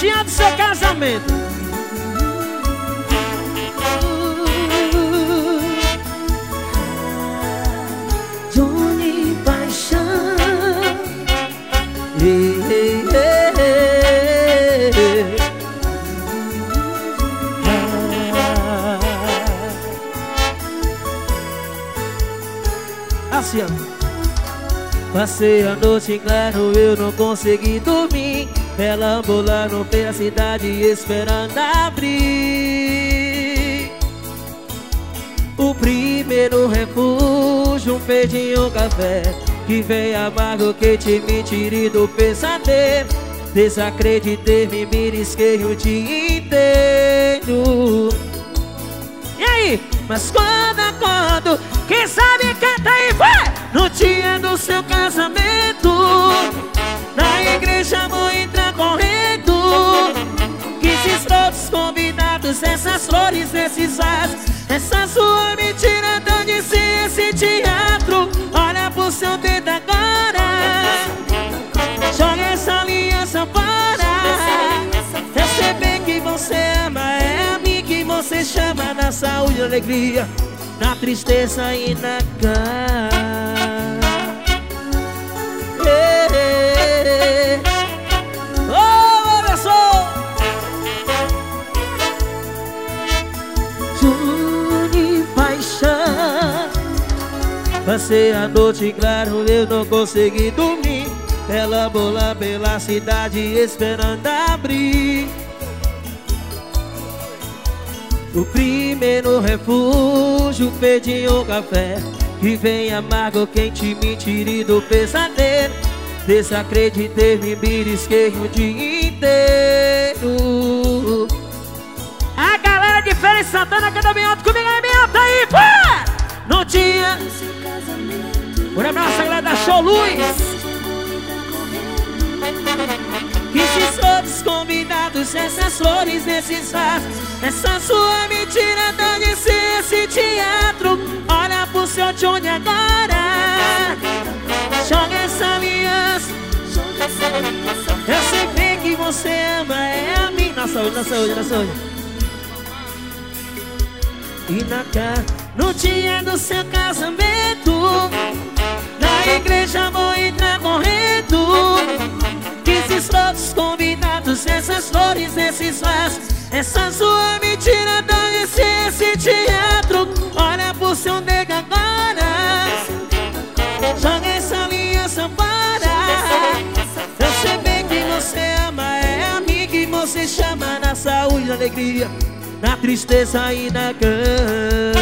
notinha do seu casamento. Johnny Paixão. Assim, ó. Passei a noite em claro, eu não consegui dormir. Perambulando pela cidade esperando abrir. O primeiro refúgio, um peitinho, um café, que vem amargo, quente, me tire do pesadelo. Desacreditei, me belisquei o dia inteiro. E aí? Mas quando acordo, quem sabe canta aí, vai! No dia do seu casamento, na igreja vou entrar correndo. Que esses todos convidados, essas flores, esses vasos, essa sua mentira tão de si, esse teatro. Olha pro seu dedo agora, joga essa aliança fora. Eu sei bem que você ama, é a mim que você chama. Na saúde e alegria, na tristeza e na cara. Olha só! Johnny Paixão. Passei a noite em claro, eu não consegui dormir. Ela bola pela cidade esperando abrir. O primeiro refúgio, pedi um café, que vem amargo, quente, me tire do pesadelo. Desacreditei, me belisquei o dia inteiro. A galera de Feira em Santana canta bem alto comigo, aí bem alto aí, pá! No dia, por abraço a galera da Show Luz. Que esses todos convidados, essas flores, esses vasos, essa sua mentira tá de ser esse teatro. Olha pro seu Johnny agora, joga essa aliança. Eu sei bem que você ama, é a mim. Na saúde, na saúde, na saúde. E na cara, no dia do seu casamento, na igreja vou entrar correndo. Que esses todos convidados, essas flores, esses vasos, essa sua mentira tá esse teatro. Olha pro seu dedo agora, joga essa aliança fora. Eu sei bem que você ama, é a mim que você chama. Na saúde e na alegria, na tristeza e na cama.